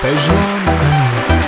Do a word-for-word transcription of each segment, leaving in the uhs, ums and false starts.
پژمان امینی.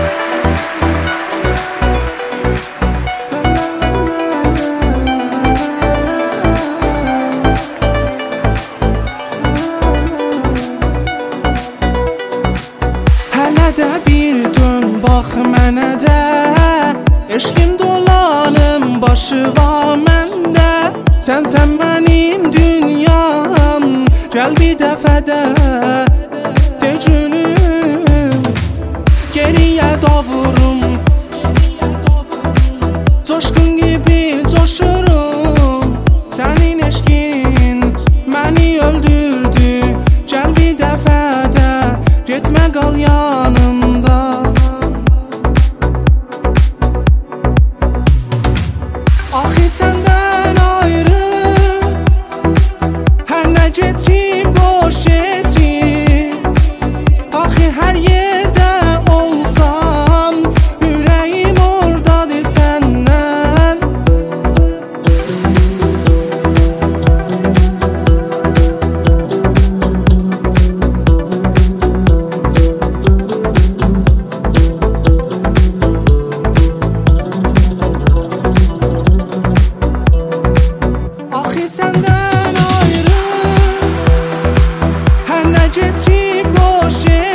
Hələ də bir dön bax mənə də, eşqin dolanım başı var məndə. Sənsən mənim dünyam, gəl bir dəfə də de günüm. Geriyə davurum, coşqun gibi coşurum. Sənin eşqin məni öldürdü, gəl bir dəfə də getmə qal yanımda. Axı səndən ayrı hər nə keçib boş keçib. Axı hər yerdə olsam ürəyim ordadır səndən. Axı səndən ayrı hər nə keçib boş